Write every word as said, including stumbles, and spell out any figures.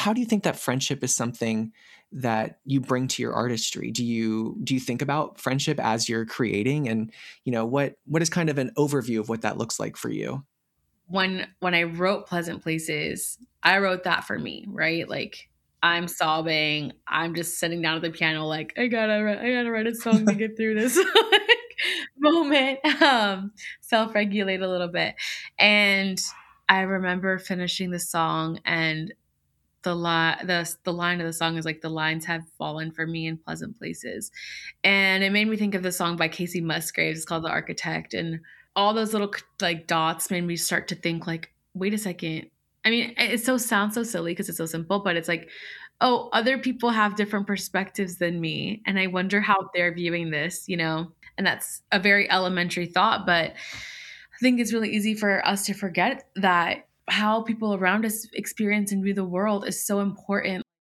how do you think that friendship is something that you bring to your artistry? Do you do you think about friendship as you're creating? And, you know, what what is kind of an overview of what that looks like for you? When when I wrote Pleasant Places, I wrote that for me, right? Like I'm sobbing. I'm just sitting down at the piano like, I gotta write, I gotta write a song to get through this like, moment. Um, self-regulate a little bit. And I remember finishing the song and the li- the the line of the song is like the lines have fallen for me in pleasant places, and it made me think of the song by Casey Musgraves. It's called The Architect, and all those little like dots made me start to think like, wait a second. I mean, it so sounds so silly because it's so simple, but it's like, oh, other people have different perspectives than me, and I wonder how they're viewing this, you know. And that's a very elementary thought, but I think it's really easy for us to forget that how people around us experience and view the world is so important.